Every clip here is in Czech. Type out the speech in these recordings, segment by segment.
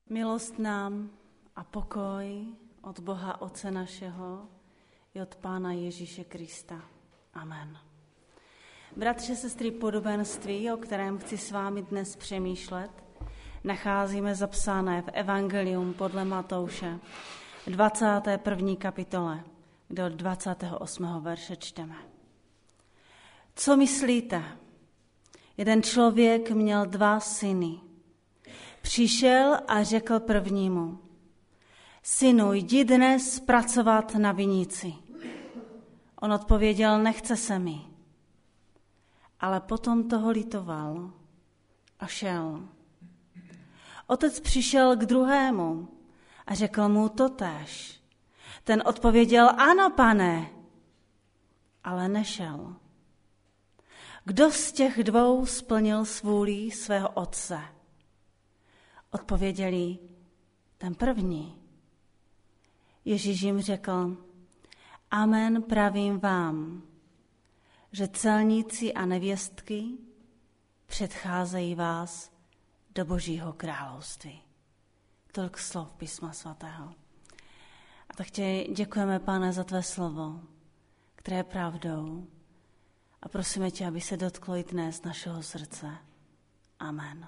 Milost nám a pokoj od Boha Otce našeho i od Pána Ježíše Krista. Amen. Bratři, sestry, podobenství, o kterém chci s vámi dnes přemýšlet, nacházíme zapsané v Evangelium podle Matouše, 21. kapitole, kde od 28. verše čteme. Co myslíte? Jeden člověk měl 2 syny. Přišel a řekl prvnímu: Synu, jdi dnes pracovat na vinici. On odpověděl: nechce se mi. Ale potom toho litoval a šel. Otec přišel k druhému a řekl mu totéž. Ten odpověděl: ano, pane, ale nešel. Kdo z těch 2 splnil svůli svého otce? Odpověděli: ten první. Ježíš jim řekl: amen, pravím vám, že celníci a nevěstky předcházejí vás do Božího království. Tolik slov Písma svatého. A tak tě děkujeme, Pane, za tvé slovo, které je pravdou. A prosíme tě, aby se dotklo i dnes našeho srdce. Amen.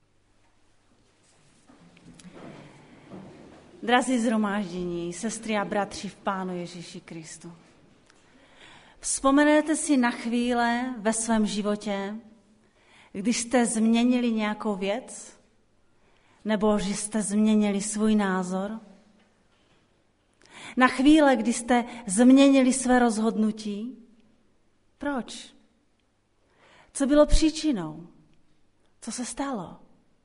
Drazí shromáždění, sestry a bratři v Pánu Ježíši Kristu. Vzpomenete si na chvíle ve svém životě, když jste změnili nějakou věc, nebo že jste změnili svůj názor? Na chvíle, kdy jste změnili své rozhodnutí? Proč? Co bylo příčinou? Co se stalo?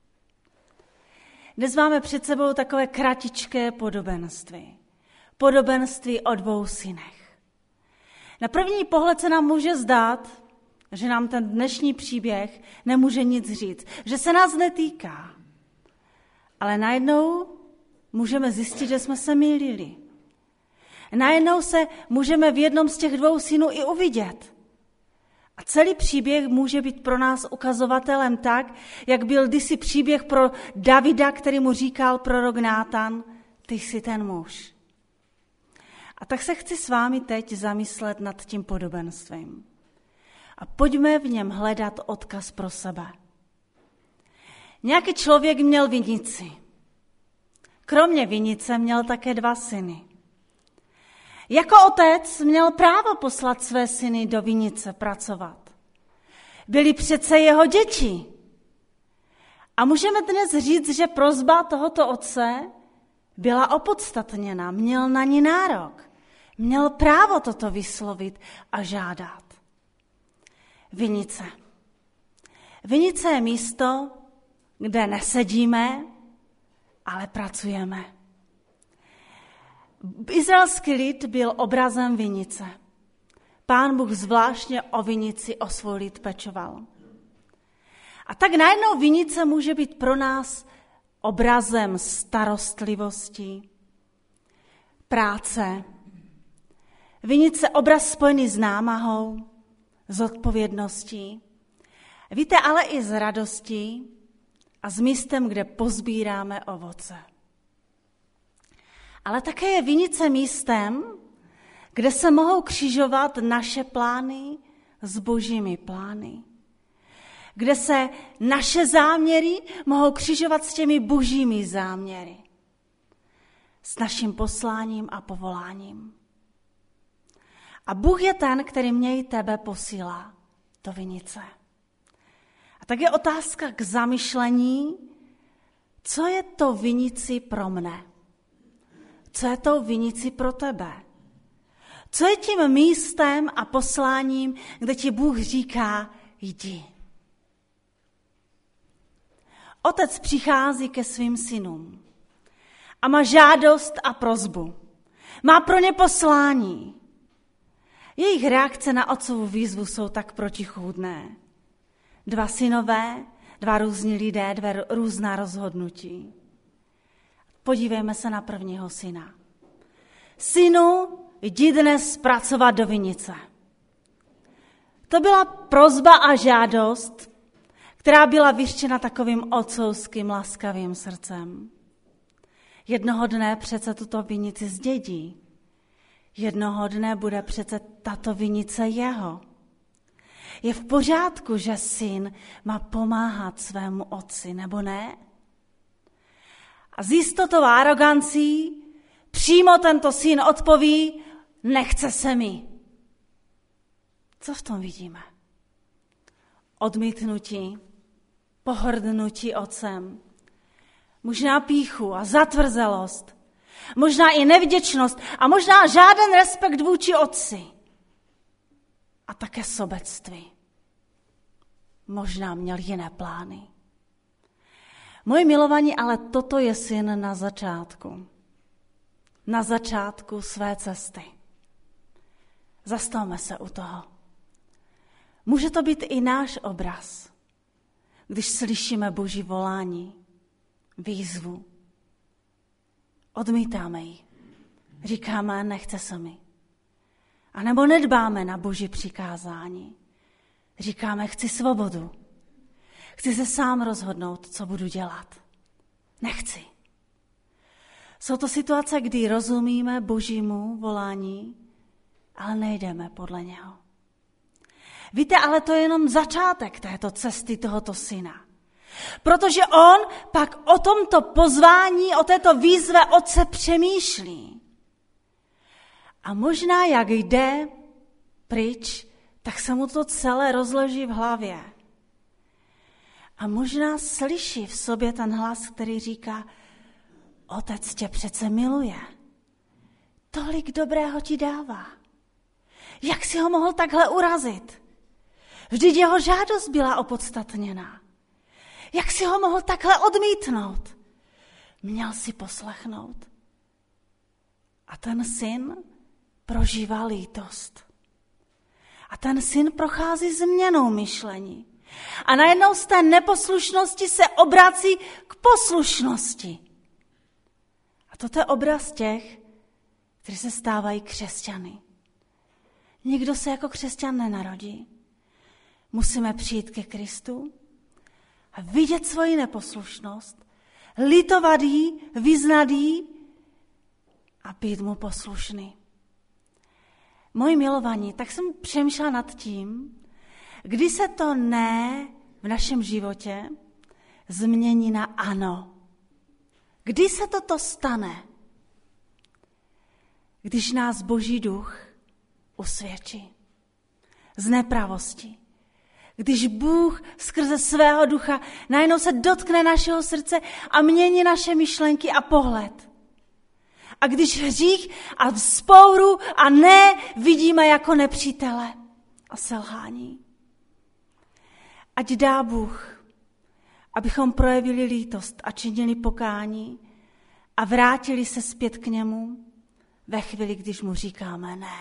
Dnes máme před sebou takové kratičké podobenství. Podobenství o 2 synech. Na první pohled se nám může zdát, že nám ten dnešní příběh nemůže nic říct, že se nás netýká. Ale najednou můžeme zjistit, že jsme se mýlili. Najednou se můžeme v jednom z těch 2 synů i uvidět. A celý příběh může být pro nás ukazovatelem tak, jak byl kdysi příběh pro Davida, který mu říkal prorok Nátan: ty jsi ten muž. A tak se chci s vámi teď zamyslet nad tím podobenstvím. A pojďme v něm hledat odkaz pro sebe. Nějaký člověk měl vinici. Kromě vinice měl také 2 syny. Jako otec měl právo poslat své syny do vinice pracovat. Byli přece jeho děti. A můžeme dnes říct, že prosba tohoto otce byla opodstatněna, měl na ní nárok. Měl právo toto vyslovit a žádat. Vinice. Vinice je místo, kde nesedíme, ale pracujeme. Izraelský lid byl obrazem vinice. Pán Bůh zvláštně o vinici, o svůj lid pečoval. A tak najednou vinice může být pro nás obrazem starostlivosti, práce. Vinice obraz spojený s námahou, s odpovědností. Víte, ale i s radostí a s místem, kde pozbíráme ovoce. Ale také je vinice místem, kde se mohou křižovat naše plány s Božími plány. Kde se naše záměry mohou křižovat s těmi Božími záměry. S naším posláním a povoláním. A Bůh je ten, který mě i tebe posílá do vinice. A tak je otázka k zamyšlení, co je to vinici pro mne? Co je tou vinici pro tebe? Co je tím místem a posláním, kde ti Bůh říká: jdi. Otec přichází ke svým synům a má žádost a prosbu. Má pro ně poslání. Jejich reakce na otcovu výzvu jsou tak protichůdné. 2 synové, 2 různí lidé, 2 různá rozhodnutí. Podívejme se na prvního syna. Synu, jdi dnes pracovat do vinice. To byla prosba a žádost, která byla vyřčena takovým otcovským laskavým srdcem. Jednoho dne přece tuto vinici zdědí. Jednoho dne bude přece tato vinice jeho. Je v pořádku, že syn má pomáhat svému otci, nebo ne? A s jistotou a arogancí přímo tento syn odpoví, nechce se mi. Co v tom vidíme? Odmítnutí, pohrdnutí otcem, možná pýchu a zatvrzelost, možná i nevděčnost a možná žádný respekt vůči otci. A také sobectví. Možná měl jiné plány. Moji milovaní, ale toto je syn na začátku. Na začátku své cesty. Zastavme se u toho. Může to být i náš obraz, když slyšíme Boží volání, výzvu. Odmítáme ji. Říkáme, nechce se mi. A nebo nedbáme na Boží přikázání. Říkáme, chci svobodu. Chci se sám rozhodnout, co budu dělat. Nechci. Jsou to situace, kdy rozumíme Božímu volání, ale nejdeme podle něho. Víte, ale to je jenom začátek této cesty tohoto syna. Protože on pak o tomto pozvání, o této výzve otce přemýšlí. A možná, jak jde pryč, tak se mu to celé rozloží v hlavě. A možná slyší v sobě ten hlas, který říká, otec tě přece miluje. Tolik dobrého ti dává. Jak si ho mohl takhle urazit? Vždyť jeho žádost byla opodstatněná. Jak si ho mohl takhle odmítnout? Měl si poslechnout. A ten syn prožívá lítost. A ten syn prochází změnou myšlení. A najednou z té neposlušnosti se obrací k poslušnosti. A toto je obraz těch, kteří se stávají křesťany. Nikdo se jako křesťan nenarodí. Musíme přijít ke Kristu a vidět svoji neposlušnost, litovat jí, vyznat jí a být mu poslušný. Moji milovaní, tak jsem přemýšlela nad tím, kdy se to ne v našem životě změní na ano. Kdy se toto stane? Když nás Boží duch usvědčí z nepravosti. Když Bůh skrze svého ducha najednou se dotkne našeho srdce a mění naše myšlenky a pohled. A když hřích a vzpouru a ne vidíme jako nepřítele a selhání. Ať dá Bůh, abychom projevili lítost a činili pokání a vrátili se zpět k němu ve chvíli, když mu říkáme ne.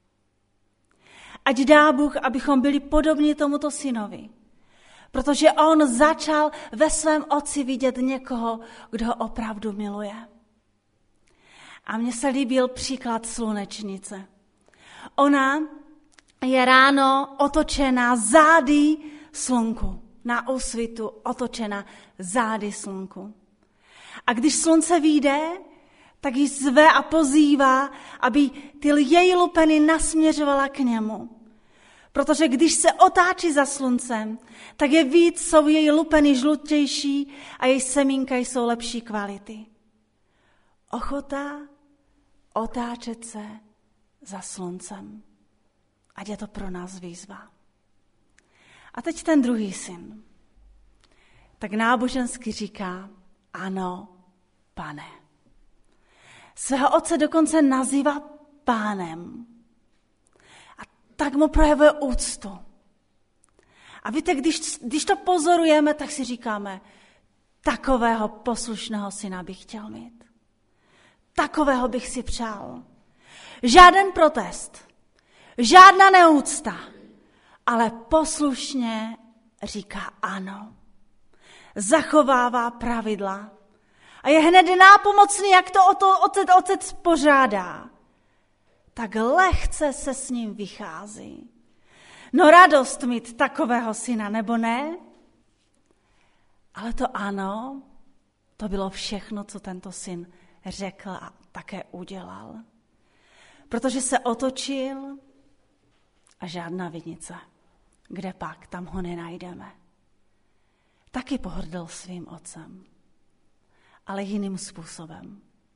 Ať dá Bůh, abychom byli podobní tomuto synovi, protože on začal ve svém otci vidět někoho, kdo ho opravdu miluje. A mně se líbil příklad slunečnice. Ona je ráno otočena zády slunku, na úsvitu otočena zády slunku. A když slunce vyjde, tak ji zve a pozývá, aby ty její lupeny nasměřovala k němu. Protože když se otáčí za sluncem, tak je víc, jsou její lupeny žlutější a její semínka jsou lepší kvality. Ochota otáčet se za sluncem. Ať je to pro nás výzva. A teď ten druhý syn. Tak nábožensky říká, ano, pane. Svého otce dokonce nazývá pánem. A tak mu projevuje úctu. A víte, když to pozorujeme, tak si říkáme, takového poslušného syna bych chtěl mít. Takového bych si přál. Žáden protest, žádná neúcta, ale poslušně říká ano. Zachovává pravidla a je hned nápomocný, jak to otec pořádá. Tak lehce se s ním vychází. No radost mít takového syna, nebo ne? Ale to ano, to bylo všechno, co tento syn řekl a také udělal. Protože se otočil a žádná vinice. Kde pak? Tam ho nenajdeme. Taky pohrdl svým otcem, ale jiným způsobem.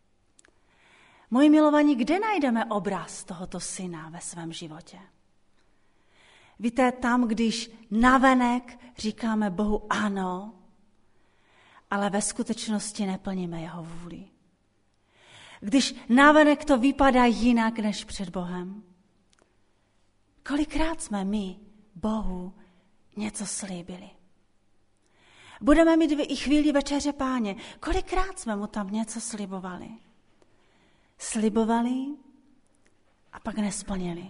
Moji milovaní, kde najdeme obraz tohoto syna ve svém životě? Víte, tam, když navenek říkáme Bohu ano, ale ve skutečnosti neplníme jeho vůli. Když navenek to vypadá jinak než před Bohem. Kolikrát jsme my Bohu něco slíbili? Budeme mít i chvíli večeře Páně. Kolikrát jsme mu tam něco slibovali? Slibovali a pak nesplnili.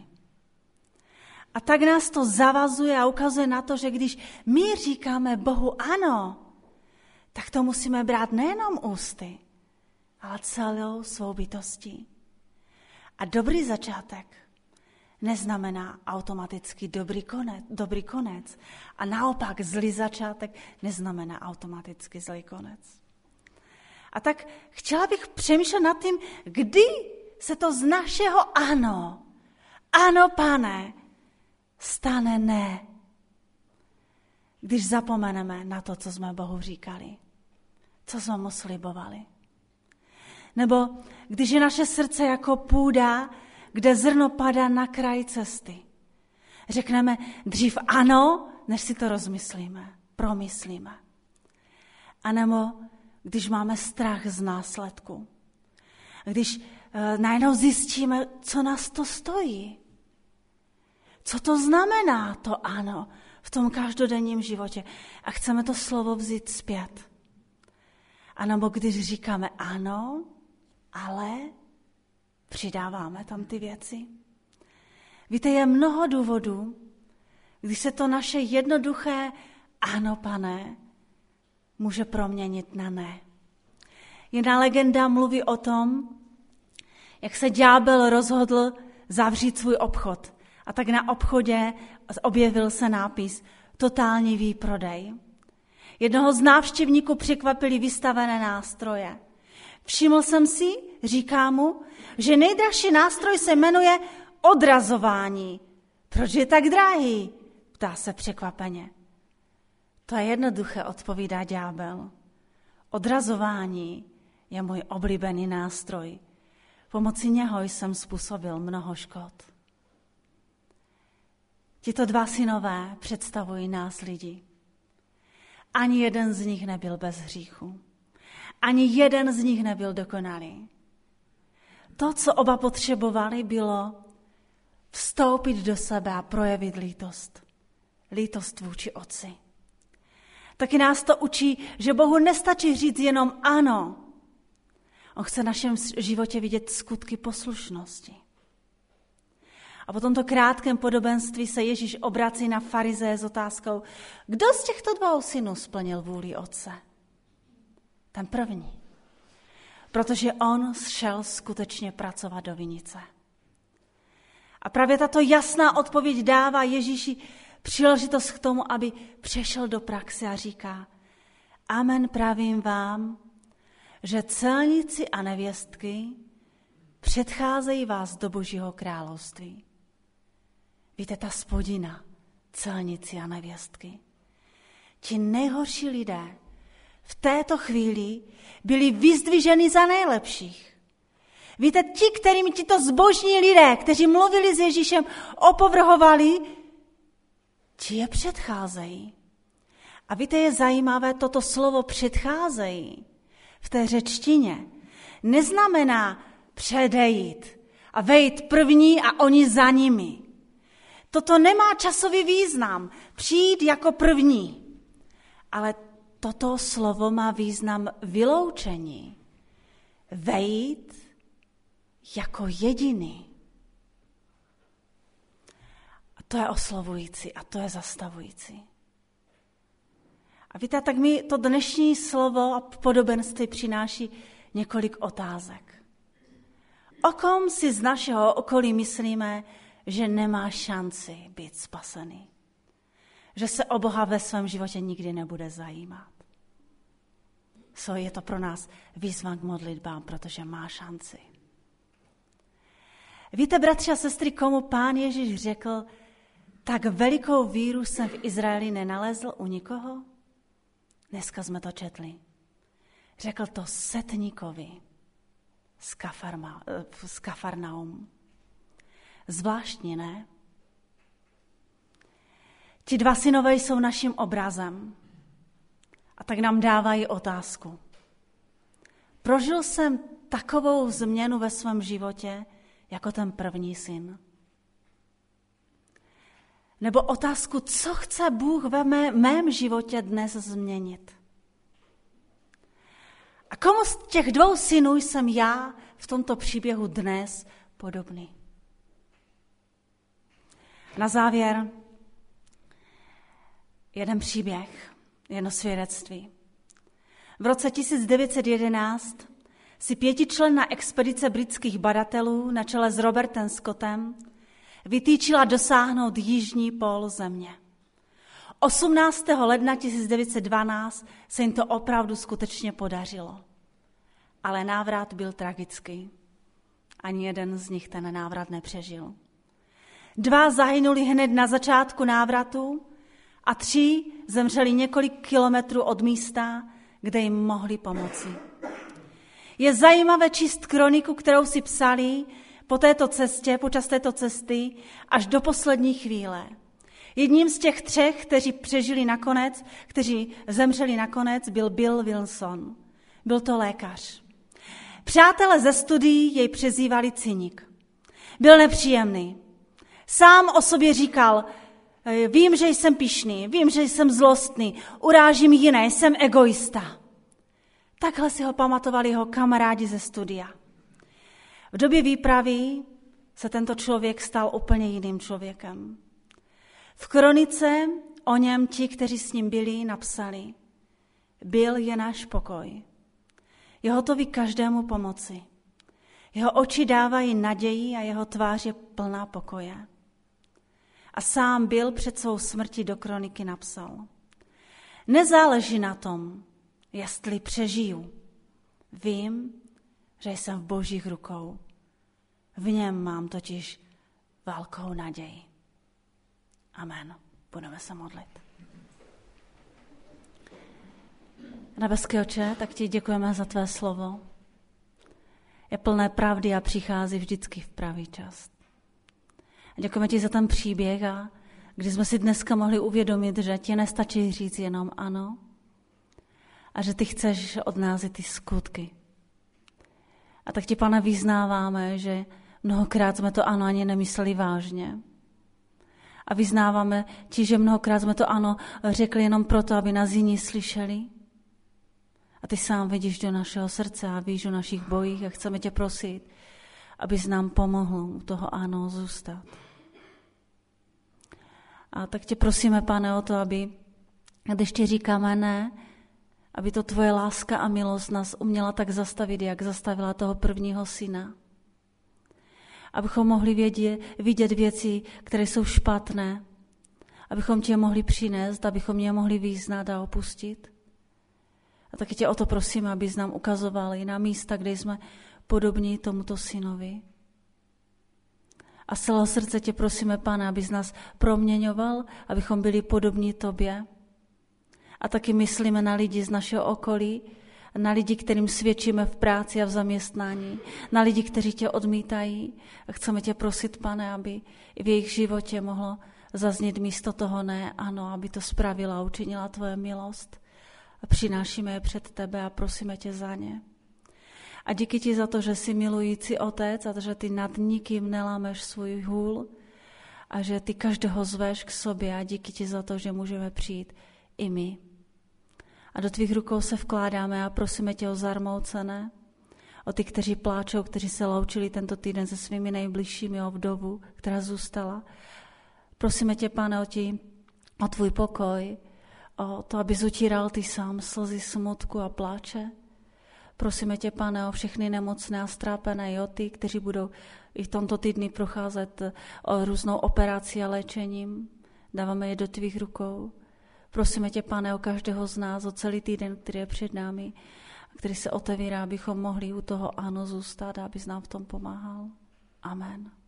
A tak nás to zavazuje a ukazuje na to, že když my říkáme Bohu ano, tak to musíme brát nejenom ústy, ale celou svou bytostí. A dobrý začátek neznamená automaticky dobrý konec. A naopak zlý začátek neznamená automaticky zlý konec. A tak chtěla bych přemýšlet nad tím, kdy se to z našeho ano, Pane, stane ne. Když zapomeneme na to, co jsme Bohu říkali, co jsme mu slibovali. Nebo když je naše srdce jako půda, kde zrno padá na kraj cesty. Řekneme dřív ano, než si to promyslíme. A nebo když máme strach z následku. Když najednou zjistíme, co nás to stojí. Co to znamená to ano v tom každodenním životě. A chceme to slovo vzít zpět. A nebo když říkáme ano, ale přidáváme tam ty věci. Víte, je mnoho důvodů, když se to naše jednoduché ano, Pane, může proměnit na ne. Jedna legenda mluví o tom, jak se ďábel rozhodl zavřít svůj obchod. A tak na obchodě objevil se nápis totální výprodej. Jednoho z návštěvníků překvapili vystavené nástroje. Všiml jsem si, říká mu, že nejdražší nástroj se jmenuje odrazování. Proč je tak drahý? Ptá se překvapeně. To je jednoduché, odpovídá ďábel. Odrazování je můj oblíbený nástroj. Pomocí něho jsem způsobil mnoho škod. Tito dva synové představují nás lidi. Ani jeden z nich nebyl bez hříchu. Ani jeden z nich nebyl dokonalý. To, co oba potřebovali, bylo vstoupit do sebe a projevit lítost. Lítost vůči otci. Taky nás to učí, že Bohu nestačí říct jenom ano. On chce v našem životě vidět skutky poslušnosti. A po tomto krátkém podobenství se Ježíš obrací na farizeje s otázkou, kdo z těchto dvou synů splnil vůli otce? Ten první. Protože on šel skutečně pracovat do vinice. A právě tato jasná odpověď dává Ježíši příležitost k tomu, aby přešel do praxe a říká, amen, pravím vám, že celníci a nevěstky předcházejí vás do Božího království. Víte, ta spodina, celníci a nevěstky. Ti nejhorší lidé v této chvíli byli vyzdviženi za nejlepších. Víte, ti, kterým tito zbožní lidé, kteří mluvili s Ježíšem, opovrhovali, ti je předcházejí. A víte, je zajímavé, toto slovo předcházejí v té řečtině neznamená předejít a vejít první a oni za nimi. Toto nemá časový význam, přijít jako první. Ale toto slovo má význam vyloučení. Vejít jako jediný. A to je oslovující a to je zastavující. A víte, tak mi to dnešní slovo a podobenství přináší několik otázek. O kom si z našeho okolí myslíme, že nemá šanci být spasený? Že se o Boha ve svém životě nikdy nebude zajímat? Je to pro nás výzva k modlitbám, protože má šanci. Víte, bratři a sestry, komu Pán Ježíš řekl, tak velikou víru jsem v Izraeli nenalezl u nikoho? Dneska jsme to četli. Řekl to setníkovi z Kafarnaum. Zvláštní, ne? Ti dva synové jsou naším obrazem. A tak nám dávají otázku. Prožil jsem takovou změnu ve svém životě, jako ten první syn? Nebo otázku, co chce Bůh ve mém životě dnes změnit? A komu z těch dvou synů jsem já v tomto příběhu dnes podobný? Na závěr jeden příběh, jedno svědectví. V roce 1911 si 5členná expedice britských badatelů na čele s Robertem Scottem vytýčila dosáhnout jižní pól země. 18. ledna 1912 se jim to opravdu skutečně podařilo. Ale návrat byl tragický. Ani jeden z nich ten návrat nepřežil. 2 zahynuli hned na začátku návratu a 3 zemřeli několik kilometrů od místa, kde jim mohli pomoci. Je zajímavé číst kroniku, kterou si psali počas této cesty až do poslední chvíle. Jedním z těch 3, kteří zemřeli nakonec, byl Bill Wilson. Byl to lékař. Přátelé ze studií jej přezdívali cynik. Byl nepříjemný. Sám o sobě říkal, vím, že jsem pyšný, vím, že jsem zlostný, urážím jiné, jsem egoista. Takhle si ho pamatovali jeho kamarádi ze studia. V době výpravy se tento člověk stal úplně jiným člověkem. V kronice o něm ti, kteří s ním byli, napsali: Bill je náš pokoj. Je hotový každému pomoci. Jeho oči dávají naději a jeho tvář je plná pokoje. A sám Bill před svou smrtí do kroniky napsal: Nezáleží na tom, jestli přežiju. Vím, že jsem v Božích rukou. V něm mám totiž velkou naději. Amen. Budeme se modlit. Nebeský Otče, tak ti děkujeme za tvé slovo. Je plné pravdy a přichází vždycky v pravý čas. A děkujeme ti za ten příběh, a kdy jsme si dneska mohli uvědomit, že ti nestačí říct jenom ano, a že ty chceš od nás i ty skutky. A tak ti, Pane, vyznáváme, že mnohokrát jsme to ano ani nemysleli vážně. A vyznáváme ti, že mnohokrát jsme to ano řekli jenom proto, aby nás jiní slyšeli. A ty sám vidíš do našeho srdce a víš o našich bojích a chceme tě prosit, abys nám pomohl u toho ano zůstat. A tak tě prosíme, Pane, o to, aby, když ti říkáme ne, aby to tvoje láska a milost nás uměla tak zastavit, jak zastavila toho prvního syna. Abychom mohli vidět věci, které jsou špatné, abychom tě mohli přinést, abychom je mohli vyznat a opustit. A taky tě o to prosím, abys nám ukazoval i na místa, kde jsme podobní tomuto synovi. A z celého srdce tě prosíme, Pane, abys nás proměňoval, abychom byli podobní tobě. A taky myslíme na lidi z našeho okolí, na lidi, kterým svědčíme v práci a v zaměstnání, na lidi, kteří tě odmítají. A chceme tě prosit, Pane, aby i v jejich životě mohlo zaznít místo toho ne, ano, aby to spravila a učinila tvoje milost. A přinášíme je před tebe a prosíme tě za ně. A díky ti za to, že jsi milující otec a že ty nad nikým nelámeš svůj hůl a že ty každého zveš k sobě, a díky ti za to, že můžeme přijít i my. A do tvých rukou se vkládáme a prosíme tě o zarmoucené, o ty, kteří pláčou, kteří se loučili tento týden se svými nejbližšími, o vdovu, která zůstala. Prosíme tě, Pane, o tvůj pokoj, o to, aby zutíral ty sám slzy smutku a pláče. Prosíme tě, Pane, o všechny nemocné a strápené, i o ty, kteří budou i v tomto týdni procházet o různou operací a léčením. Dáváme je do tvých rukou. Prosíme tě, Pane, o každého z nás, o celý týden, který je před námi. který se otevírá, abychom mohli u toho ano zůstat a abys nám v tom pomáhal. Amen.